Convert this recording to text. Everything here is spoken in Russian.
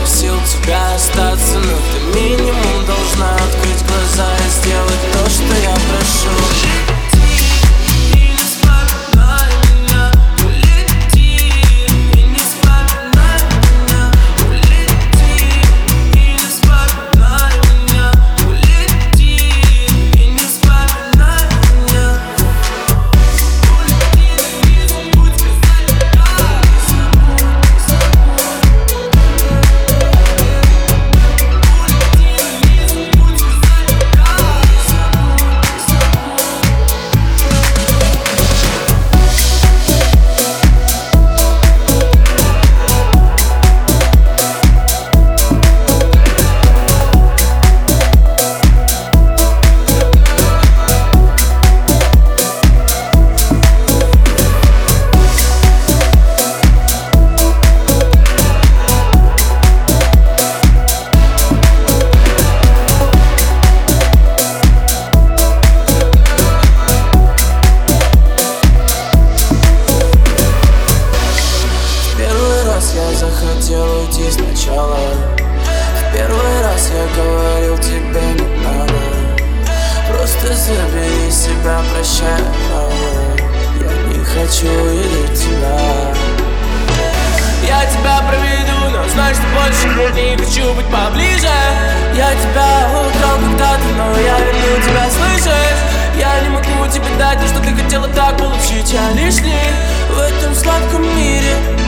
просил тебя остаться, но ты минимум должна открыть глаза и сделать то, что я прошу. Я захотел уйти сначала. В первый раз я говорил тебе не надо. Просто забери себя, прощай, я не хочу видеть тебя. Я тебя проведу, но знаешь, что больше не хочу быть поближе. Я тебя украл когда-то, но я верну тебя, слышишь? Я не могу тебе дать то, что ты хотела так получить. Я лишний в этом сладком мире.